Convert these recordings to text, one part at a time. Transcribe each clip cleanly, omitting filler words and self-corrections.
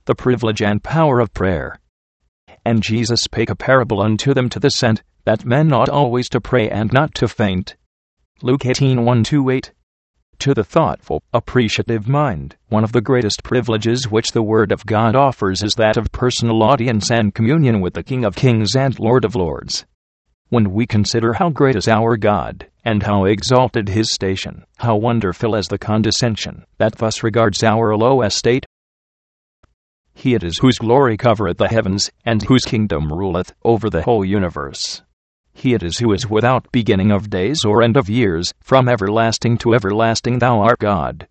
the privilege and power of prayer. And Jesus spake a parable unto them to this end, that men ought always to pray and not to faint. Luke 18:1-8. To the thoughtful, appreciative mind, one of the greatest privileges which the Word of God offers is that of personal audience and communion with the King of Kings and Lord of Lords. When we consider how great is our God, and how exalted His station, how wonderful is the condescension that thus regards our low estate. He it is whose glory covereth the heavens, and whose kingdom ruleth over the whole universe. He it is who is without beginning of days or end of years, from everlasting to everlasting thou art God.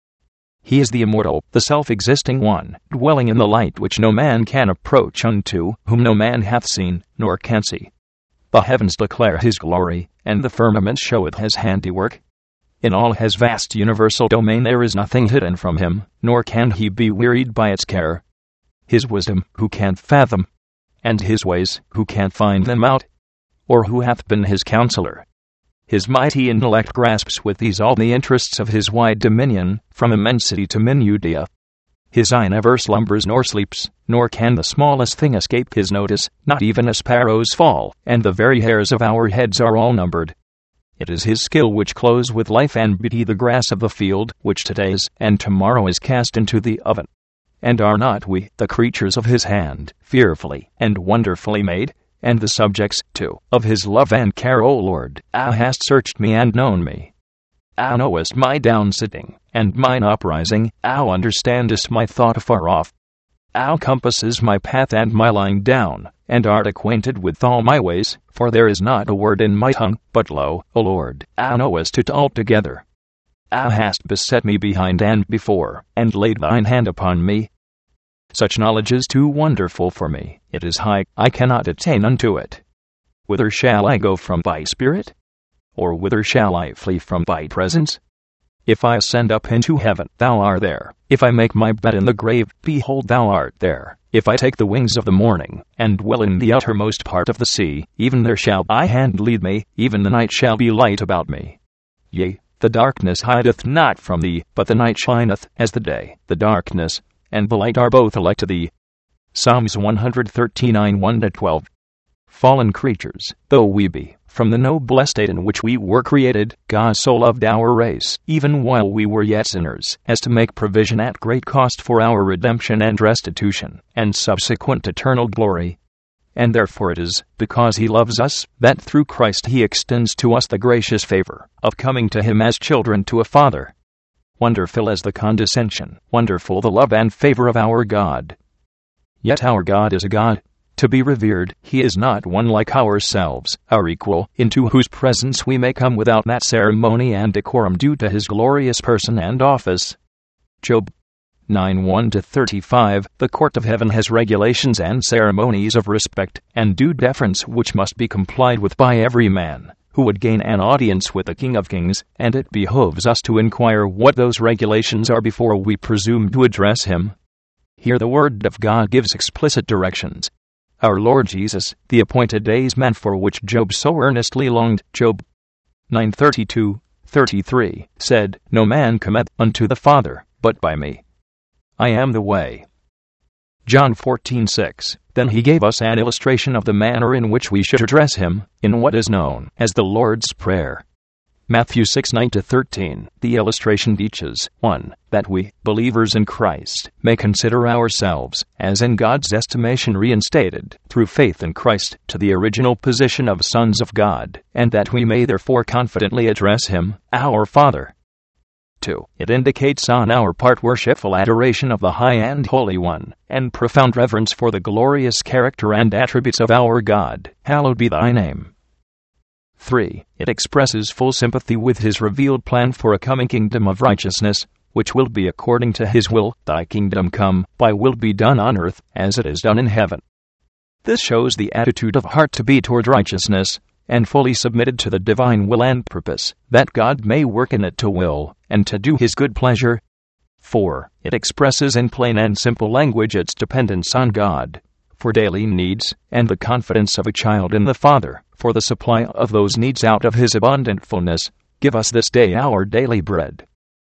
He is the immortal, the self-existing one, dwelling in the light which no man can approach unto, whom no man hath seen, nor can see. The heavens declare His glory, and the firmament showeth His handiwork. In all His vast universal domain there is nothing hidden from Him, nor can He be wearied by its care. His wisdom, who can fathom? And His ways, who can find them out? Or who hath been His counselor? His mighty intellect grasps with ease all the interests of His wide dominion, from immensity to minutia. His eye never slumbers nor sleeps, nor can the smallest thing escape His notice, not even a sparrow's fall, and the very hairs of our heads are all numbered. It is His skill which clothes with life and beauty the grass of the field, which today is, and tomorrow is cast into the oven. And are not we, the creatures of His hand, fearfully and wonderfully made? And the subjects, too, of His love and care, O Lord, Thou hast searched me and known me. Thou knowest my downsitting, and mine uprising, Thou understandest my thought afar off. Thou compassest my path and my lying down, and art acquainted with all my ways, for there is not a word in my tongue, but lo, O Lord, Thou knowest it altogether. Thou hast beset me behind and before, and laid Thine hand upon me. Such knowledge is too wonderful for me, it is high, I cannot attain unto it. Whither shall I go from Thy Spirit? Or whither shall I flee from Thy presence? If I ascend up into heaven, Thou art there. If I make my bed in the grave, behold, Thou art there. If I take the wings of the morning, and dwell in the uttermost part of the sea, even there shall Thy hand lead me, even the night shall be light about me. Yea, the darkness hideth not from Thee, but the night shineth as the day. The darkness and the light are both alike to Thee. Psalms 139, 1-12. Fallen creatures, though we be, from the noble estate in which we were created, God so loved our race, even while we were yet sinners, as to make provision at great cost for our redemption and restitution, and subsequent eternal glory. And therefore it is, because He loves us, that through Christ He extends to us the gracious favor of coming to Him as children to a Father. Wonderful is the condescension, wonderful the love and favor of our God. Yet our God is a God to be revered. He is not one like ourselves, our equal, into whose presence we may come without that ceremony and decorum due to His glorious person and office. Job 9:1-35. The court of heaven has regulations and ceremonies of respect and due deference which must be complied with by every man who would gain an audience with the King of Kings, and it behoves us to inquire what those regulations are before we presume to address Him. Here the Word of God gives explicit directions. Our Lord Jesus, the appointed days man for which Job so earnestly longed, Job 9:32-33, said, No man cometh unto the Father, but by me. I am the way. John 14:6. Then He gave us an illustration of the manner in which we should address Him, in what is known as the Lord's Prayer. Matthew 6:9-13. The illustration teaches, 1. That we, believers in Christ, may consider ourselves, as in God's estimation reinstated, through faith in Christ, to the original position of sons of God, and that we may therefore confidently address Him, our Father. 2. It indicates on our part worshipful adoration of the High and Holy One, and profound reverence for the glorious character and attributes of our God. Hallowed be Thy name. 3. It expresses full sympathy with His revealed plan for a coming kingdom of righteousness, which will be according to His will. Thy kingdom come, Thy will be done on earth, as it is done in heaven. This shows the attitude of heart to be toward righteousness, and fully submitted to the divine will and purpose, that God may work in it to will, and to do His good pleasure. 4. It expresses in plain and simple language its dependence on God for daily needs, and the confidence of a child in the Father for the supply of those needs out of His abundant fullness. Give us this day our daily bread.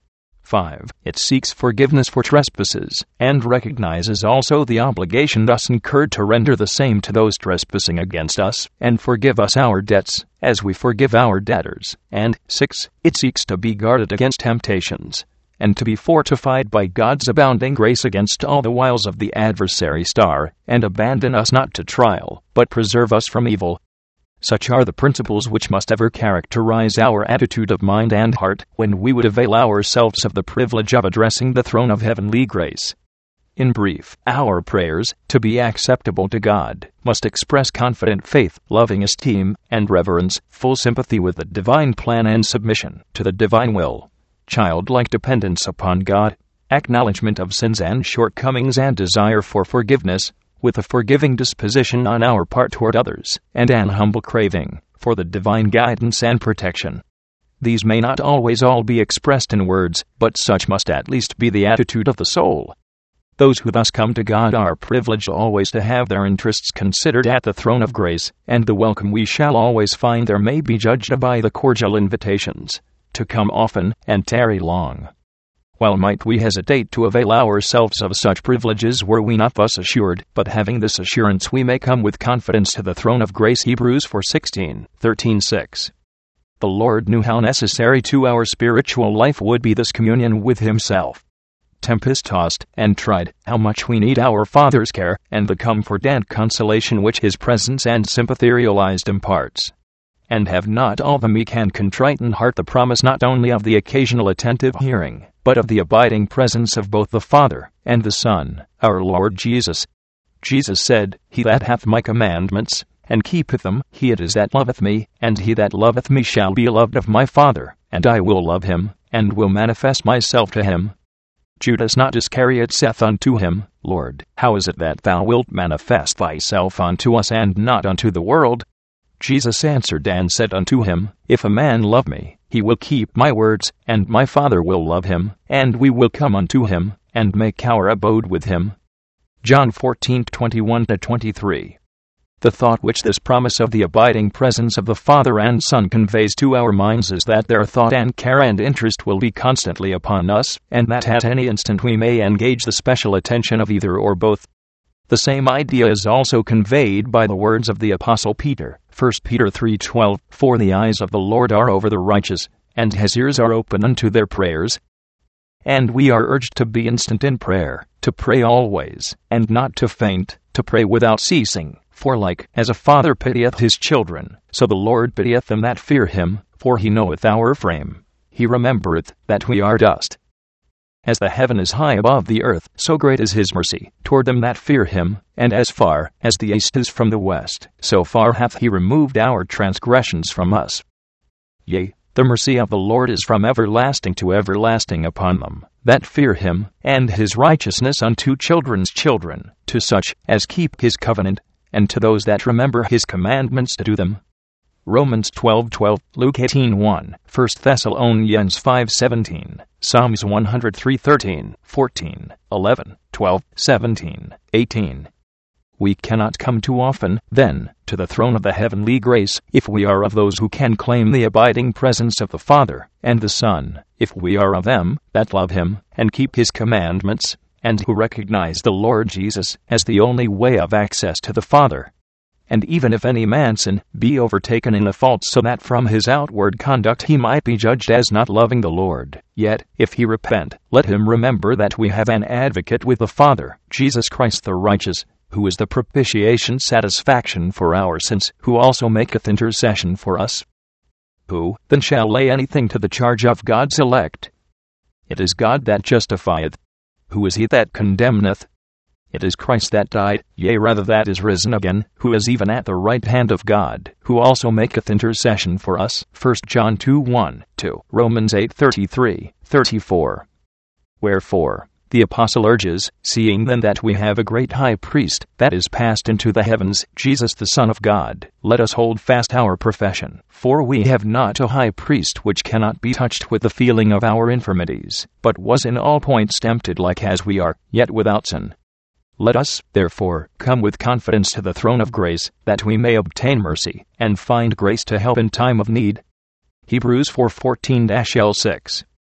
5. It seeks forgiveness for trespasses, and recognizes also the obligation thus incurred to render the same to those trespassing against us, and forgive us our debts, as we forgive our debtors. And 6. It seeks to be guarded against temptations, and to be fortified by God's abounding grace against all the wiles of the adversary star, and abandon us not to trial, but preserve us from evil. Such are the principles which must ever characterize our attitude of mind and heart when we would avail ourselves of the privilege of addressing the throne of heavenly grace. In brief, our prayers, to be acceptable to God, must express confident faith, loving esteem, and reverence, full sympathy with the divine plan and submission to the divine will, childlike dependence upon God, acknowledgement of sins and shortcomings and desire for forgiveness, with a forgiving disposition on our part toward others, and an humble craving for the divine guidance and protection. These may not always all be expressed in words, but such must at least be the attitude of the soul. Those who thus come to God are privileged always to have their interests considered at the throne of grace, and the welcome we shall always find there may be judged by the cordial invitations to come often and tarry long. While might we hesitate to avail ourselves of such privileges were we not thus assured, but having this assurance we may come with confidence to the throne of grace. Hebrews 4:16-13:6. The Lord knew how necessary to our spiritual life would be this communion with Himself. Tempest-tossed and tried, how much we need our Father's care, and the comfort and consolation which His presence and sympathy realized imparts. And have not all the meek and contrite in heart the promise not only of the occasional attentive hearing, but of the abiding presence of both the Father and the Son, our Lord Jesus? Jesus said, He that hath my commandments, and keepeth them, he it is that loveth me, and he that loveth me shall be loved of my Father, and I will love him, and will manifest myself to him. Judas not Iscariot saith unto him, Lord, how is it that thou wilt manifest thyself unto us and not unto the world? Jesus answered and said unto him, If a man love me, he will keep my words, and my Father will love him, and we will come unto him, and make our abode with him. John 14:21-23. The thought which this promise of the abiding presence of the Father and Son conveys to our minds is that their thought and care and interest will be constantly upon us, and that at any instant we may engage the special attention of either or both. The same idea is also conveyed by the words of the Apostle Peter, 1 Peter 3:12, For the eyes of the Lord are over the righteous, and His ears are open unto their prayers. And we are urged to be instant in prayer, to pray always, and not to faint, to pray without ceasing. For like as a father pitieth his children, so the Lord pitieth them that fear Him, for He knoweth our frame. He remembereth that we are dust. As the heaven is high above the earth, so great is His mercy toward them that fear Him, and as far as the east is from the west, so far hath He removed our transgressions from us. Yea, the mercy of the Lord is from everlasting to everlasting upon them that fear Him, and His righteousness unto children's children, to such as keep His covenant, and to those that remember His commandments to do them. Romans 12:12, Luke 18:1, 1 Thessalonians 5:17, Psalms 103:13, 14, 11, 12, 17, 18. We cannot come too often, then, to the throne of the heavenly grace, if we are of those who can claim the abiding presence of the Father and the Son, if we are of them that love Him and keep His commandments, and who recognize the Lord Jesus as the only way of access to the Father. And even if any man sin, be overtaken in a fault so that from his outward conduct he might be judged as not loving the Lord, yet, if he repent, let him remember that we have an advocate with the Father, Jesus Christ the righteous, who is the propitiation satisfaction for our sins, who also maketh intercession for us. Who, then, shall lay anything to the charge of God's elect? It is God that justifieth. Who is he that condemneth? It is Christ that died, yea rather that is risen again, who is even at the right hand of God, who also maketh intercession for us. 1 John 2:1-2, Romans 8:33-34. Wherefore, the Apostle urges, seeing then that we have a great high priest, that is passed into the heavens, Jesus the Son of God, let us hold fast our profession. For we have not a high priest which cannot be touched with the feeling of our infirmities, but was in all points tempted like as we are, yet without sin. Let us, therefore, come with confidence to the throne of grace, that we may obtain mercy, and find grace to help in time of need. Hebrews 4:14-L6.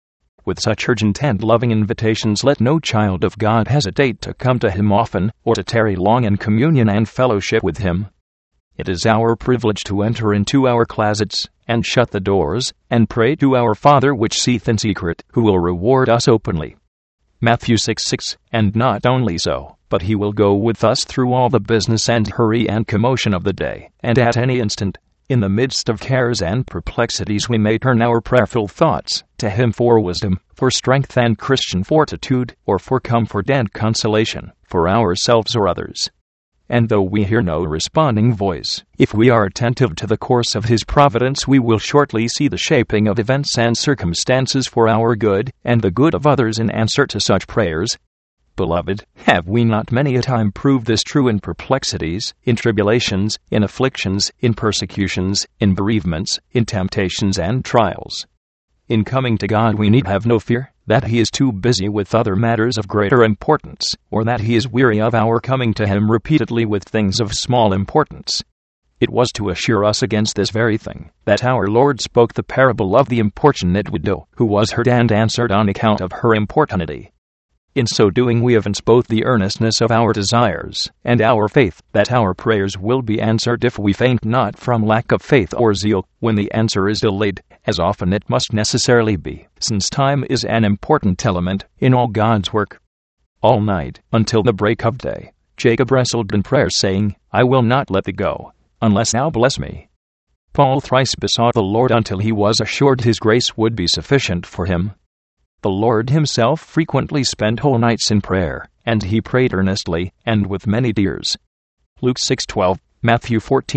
with such urgent and loving invitations, let no child of God hesitate to come to him often, or to tarry long in communion and fellowship with him. It is our privilege to enter into our closets, and shut the doors, and pray to our Father which seeth in secret, who will reward us openly. Matthew 6:6. And not only so, but he will go with us through all the business and hurry and commotion of the day, and at any instant, in the midst of cares and perplexities, we may turn our prayerful thoughts to him for wisdom, for strength and Christian fortitude, or for comfort and consolation, for ourselves or others. And though we hear no responding voice, if we are attentive to the course of his providence, we will shortly see the shaping of events and circumstances for our good, and the good of others in answer to such prayers. Beloved, have we not many a time proved this true in perplexities, in tribulations, in afflictions, in persecutions, in bereavements, in temptations and trials? In coming to God we need have no fear that he is too busy with other matters of greater importance, or that he is weary of our coming to him repeatedly with things of small importance. It was to assure us against this very thing that our Lord spoke the parable of the importunate widow, who was heard and answered on account of her importunity. In so doing we evince both the earnestness of our desires, and our faith that our prayers will be answered if we faint not from lack of faith or zeal when the answer is delayed, as often it must necessarily be, since time is an important element in all God's work. All night, until the break of day, Jacob wrestled in prayer, saying, I will not let thee go, unless thou bless me. Paul thrice besought the Lord until he was assured his grace would be sufficient for him. The Lord himself frequently spent whole nights in prayer, and he prayed earnestly, and with many tears. Luke 6:12, Matthew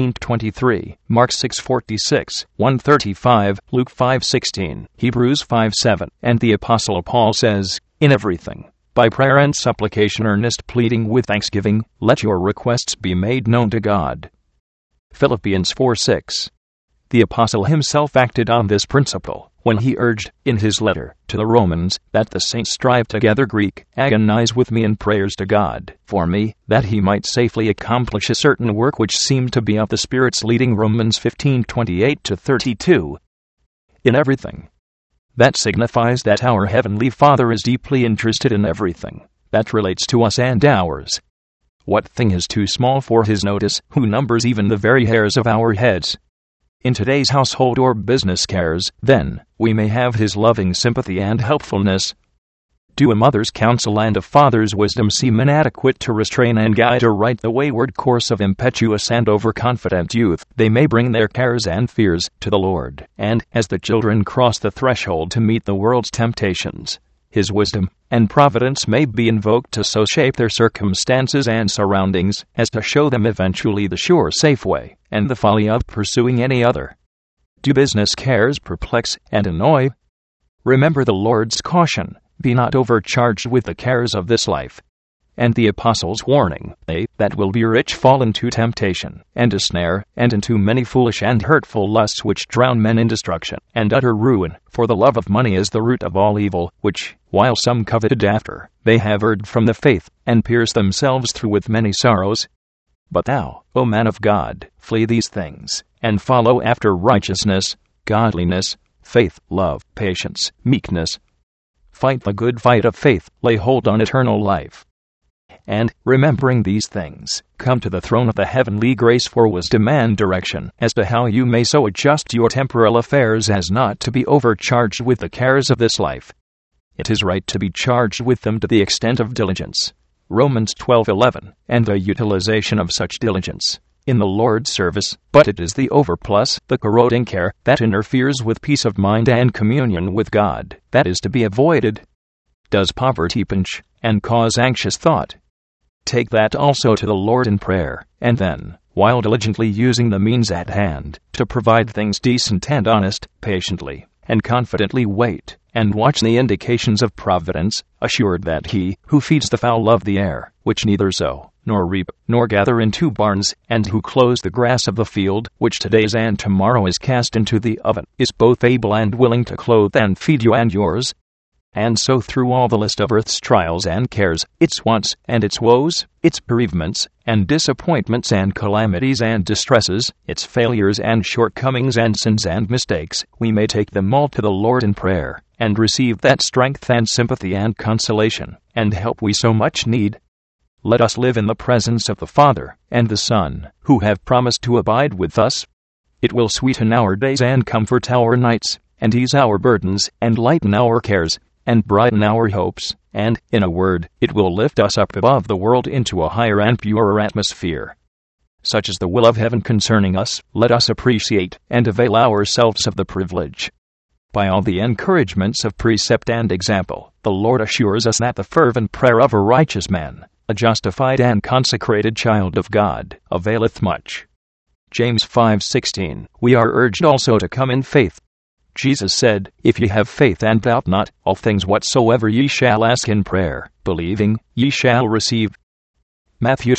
14:23, Mark 6:46, 135, Luke 5:16, Hebrews 5:7, and the Apostle Paul says, In everything, by prayer and supplication earnest pleading with thanksgiving, let your requests be made known to God. Philippians 4:6. The Apostle himself acted on this principle when he urged, in his letter to the Romans, that the saints strive together, Greek, agonize with me in prayers to God for me, that he might safely accomplish a certain work which seemed to be of the Spirit's leading. Romans 15:28-32. In everything. That signifies that our Heavenly Father is deeply interested in everything that relates to us and ours. What thing is too small for his notice, who numbers even the very hairs of our heads? In today's household or business cares, then, we may have his loving sympathy and helpfulness. Do a mother's counsel and a father's wisdom seem inadequate to restrain and guide aright the wayward course of impetuous and overconfident youth, they may bring their cares and fears to the Lord, and, as the children cross the threshold to meet the world's temptations, his wisdom and providence may be invoked to so shape their circumstances and surroundings as to show them eventually the sure, safe way, and the folly of pursuing any other. Do business cares perplex and annoy? Remember the Lord's caution, be not overcharged with the cares of this life. And the Apostle's warning, they that will be rich fall into temptation, and a snare, and into many foolish and hurtful lusts which drown men in destruction, and utter ruin, for the love of money is the root of all evil, which, while some coveted after, they have erred from the faith, and pierced themselves through with many sorrows. But thou, O man of God, flee these things, and follow after righteousness, godliness, faith, love, patience, meekness. Fight the good fight of faith, lay hold on eternal life. And, remembering these things, come to the throne of the heavenly grace for wisdom and direction as to how you may so adjust your temporal affairs as not to be overcharged with the cares of this life. It is right to be charged with them to the extent of diligence. Romans 12:11, and the utilization of such diligence in the Lord's service, but it is the overplus, the corroding care, that interferes with peace of mind and communion with God, that is to be avoided. Does poverty pinch and cause anxious thought? Take that also to the Lord in prayer, and then, while diligently using the means at hand to provide things decent and honest, patiently and confidently wait and watch the indications of providence, assured that he who feeds the fowl of the air, which neither sow, nor reap, nor gather into barns, and who clothes the grass of the field, which today's and tomorrow is cast into the oven, is both able and willing to clothe and feed you and yours. And so through all the list of earth's trials and cares, its wants and its woes, its bereavements and disappointments and calamities and distresses, its failures and shortcomings and sins and mistakes, we may take them all to the Lord in prayer, and receive that strength and sympathy and consolation, and help we so much need. Let us live in the presence of the Father and the Son, who have promised to abide with us. It will sweeten our days and comfort our nights, and ease our burdens and lighten our cares, and brighten our hopes, and, in a word, it will lift us up above the world into a higher and purer atmosphere. Such is the will of heaven concerning us. Let us appreciate and avail ourselves of the privilege. By all the encouragements of precept and example, the Lord assures us that the fervent prayer of a righteous man, a justified and consecrated child of God, availeth much. James 5:16. We are urged also to come in faith. Jesus said, If ye have faith and doubt not, all things whatsoever ye shall ask in prayer, believing, ye shall receive. Matthew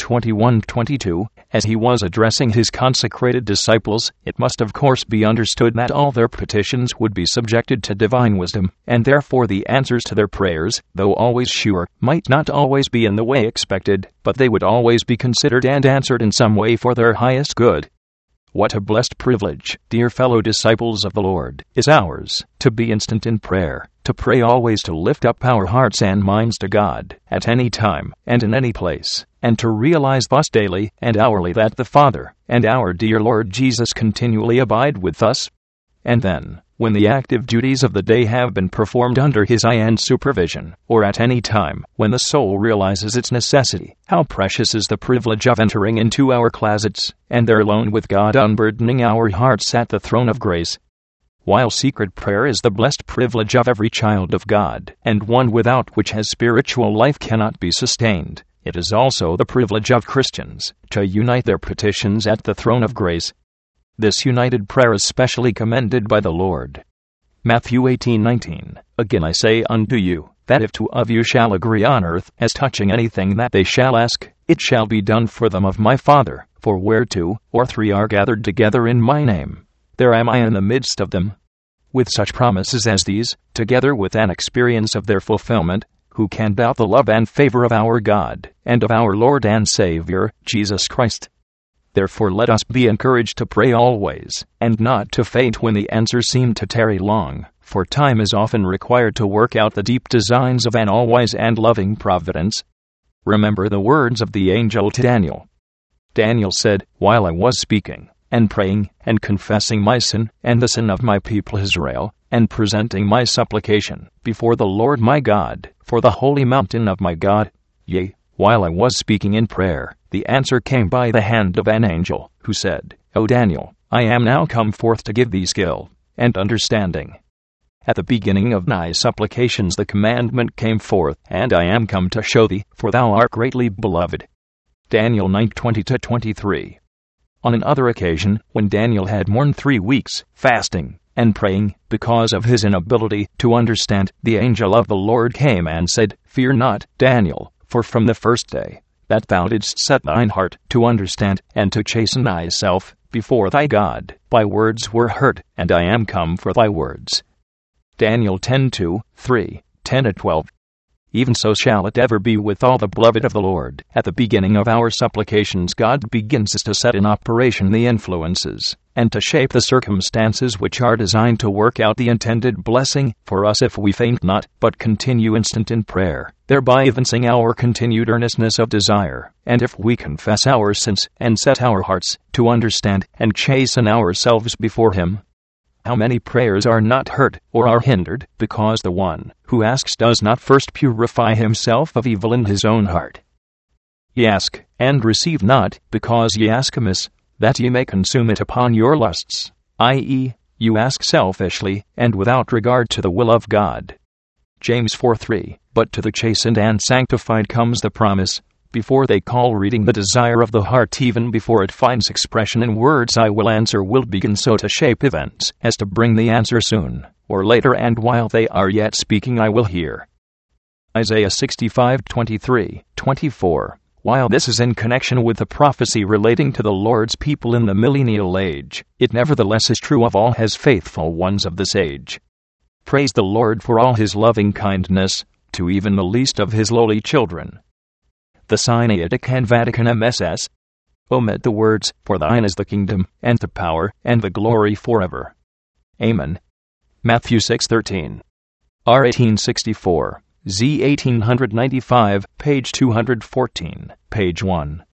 21:22. As he was addressing his consecrated disciples, it must of course be understood that all their petitions would be subjected to divine wisdom, and therefore the answers to their prayers, though always sure, might not always be in the way expected, but they would always be considered and answered in some way for their highest good. What a blessed privilege, dear fellow disciples of the Lord, is ours, to be instant in prayer, to pray always, to lift up our hearts and minds to God, at any time and in any place, and to realize thus daily and hourly that the Father and our dear Lord Jesus continually abide with us. And then, when the active duties of the day have been performed under His eye and supervision, or at any time, when the soul realizes its necessity, how precious is the privilege of entering into our closets, and there alone with God, unburdening our hearts at the throne of grace. While secret prayer is the blessed privilege of every child of God, and one without which his spiritual life cannot be sustained, it is also the privilege of Christians to unite their petitions at the throne of grace. This united prayer is specially commended by the Lord. Matthew 18:19. Again I say unto you, that if two of you shall agree on earth as touching anything that they shall ask, it shall be done for them of my Father. For where 2 or 3 are gathered together in my name, there am I in the midst of them. With such promises as these, together with an experience of their fulfillment, who can doubt the love and favor of our God, and of our Lord and Savior, Jesus Christ? Therefore let us be encouraged to pray always, and not to faint when the answers seem to tarry long, for time is often required to work out the deep designs of an all-wise and loving providence. Remember the words of the angel to Daniel. Daniel said, While I was speaking, and praying, and confessing my sin, and the sin of my people Israel, and presenting my supplication before the Lord my God, for the holy mountain of my God, yea, while I was speaking in prayer, the answer came by the hand of an angel, who said, O Daniel, I am now come forth to give thee skill and understanding. At the beginning of thy supplications the commandment came forth, and I am come to show thee, for thou art greatly beloved. Daniel 9:20-23. On another occasion, when Daniel had mourned 3 weeks, fasting and praying, because of his inability to understand, the angel of the Lord came and said, Fear not, Daniel, for from the first day that thou didst set thine heart to understand and to chasten thyself before thy God, thy words were heard, and I am come for thy words. Daniel 10:2-3, 10-12. Even so shall it ever be with all the beloved of the Lord. At the beginning of our supplications God begins to set in operation the influences, and to shape the circumstances which are designed to work out the intended blessing for us if we faint not, but continue instant in prayer, thereby evincing our continued earnestness of desire. And if we confess our sins, and set our hearts to understand, and chasten ourselves before Him, how many prayers are not heard, or are hindered, because the one who asks does not first purify himself of evil in his own heart? Ye ask, and receive not, because ye ask amiss, that ye may consume it upon your lusts, i.e., you ask selfishly, and without regard to the will of God. James 4:3. But to the chastened and sanctified comes the promise, before they call reading the desire of the heart even before it finds expression in words I will answer will begin so to shape events as to bring the answer soon, or later, and while they are yet speaking I will hear. Isaiah 65:23-24. While this is in connection with the prophecy relating to the Lord's people in the millennial age, it nevertheless is true of all His faithful ones of this age. Praise the Lord for all his loving kindness, to even the least of his lowly children. The Sinaitic and Vatican MSS. Omit the words, for thine is the kingdom, and the power, and the glory forever. Amen. Matthew 6:13. R 1864, Z 1895, page 214, page 1.